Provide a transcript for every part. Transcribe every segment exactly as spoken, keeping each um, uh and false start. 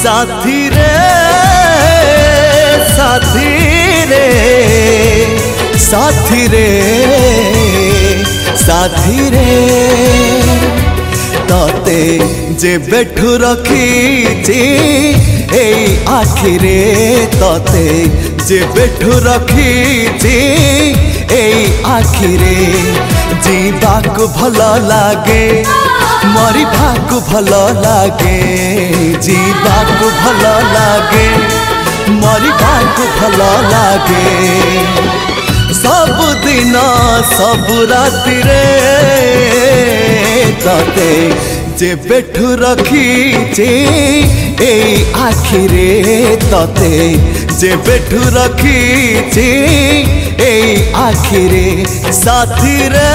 साथी रे साथी रे साथी रे साथी रे तते जे बेठु रखी ए आखिरे तते जे बेठु रखी ए आखिरे जीवाकु भल लागे मरिबाकु भल लागे जीवाकु भल लागे मरिबाकु भल लागे सब दिन सब राति रे तते जे बेठु रखी ए आखिरे तते जे बेठु रखी ए आखिरे साथी रे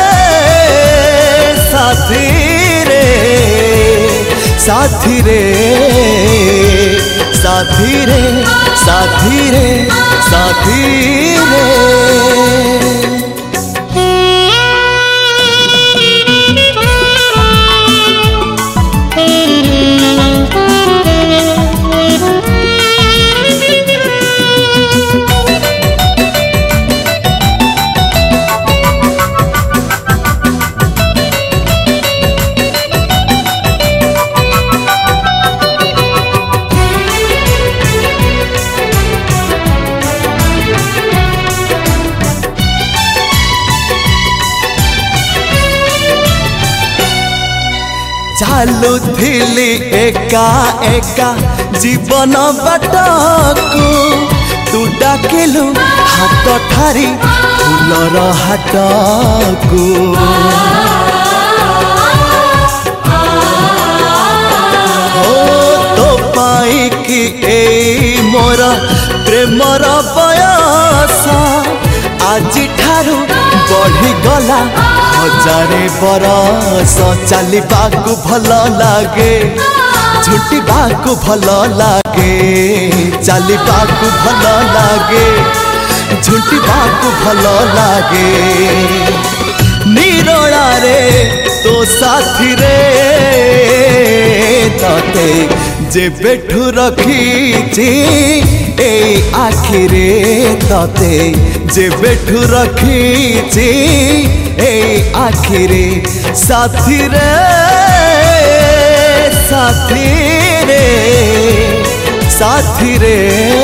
साथी रे साथी रे साथी रे साथी रे साथी रे चालू थिली एका एका जीवन बाटकू तू डाकिलु हाथ ठारी फूलर हाटकू तो पाई कि ए मोर प्रेमर बयस आज ठारू बढ़ी गला हजारे बरस चलिबाकु भल लागे झुटिबाकु भल लागे चलिबाकु भल लागे झुटिबाकु भल लागे निरोला रे तो साथी रे तते जे बेठु रखी ए आखिरे तते जे बेठु रखी ए आखिरे साथी रे साथी रे साथी रे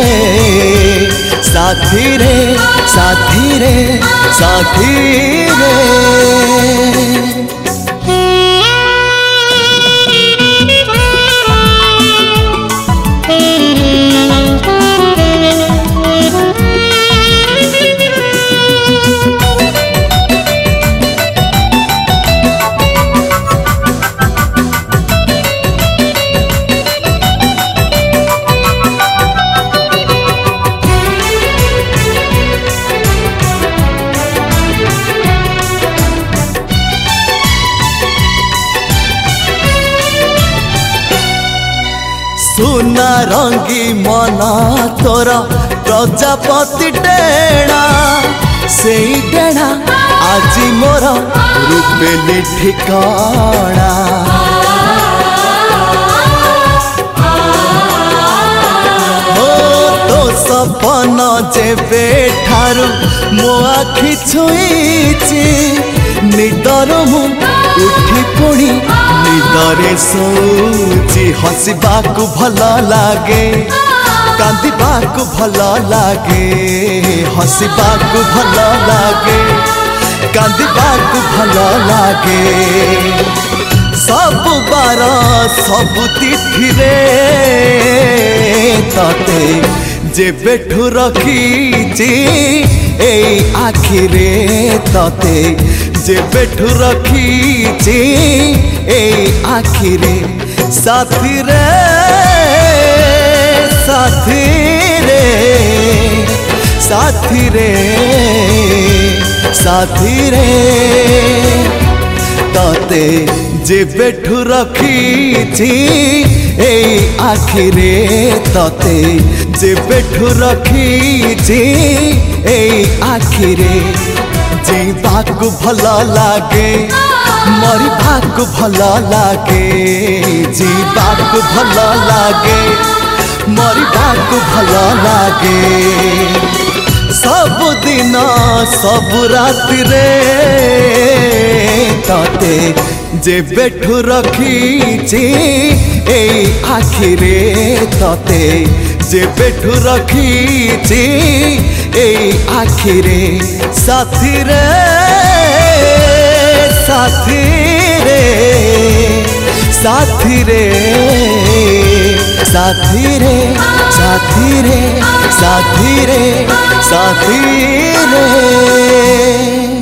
साथी रे साथी रे साथी रे सुना रंगी मना तोरा प्रजापति डेणा से डेणा आज मोर रूपेली ठिकाना हो तो सपन जेबे ठारू मो आखि छुईची निदर मु उठी पुणी निदरे सोची हसबाकु भल लागे कांदिबाकु भल लागे हसबाकु भल लागे कांदिबाकु भल लागे सब बार सब तिथि रे तते जे बेठु रखी ए आखिरे तते जे बेठु रखी ए आखिरे साथी रे साथी रे साथी रे साथी रे तते जे बेठु रखी ए आखिरे तते जे बेठु रखी ए आखिरे जीवाकु भल लागे मरिबाकु भल लागे जीवाकु भल लागे मरिबाकु भल लागे सब दिन सब राति रे तते जेबेठु रखीची ए आखिरे तते जेबेठु रखीची ए आखिरे साथी रे साथी रे साथी रे साथी रे साथी रे साथी रे साथी रे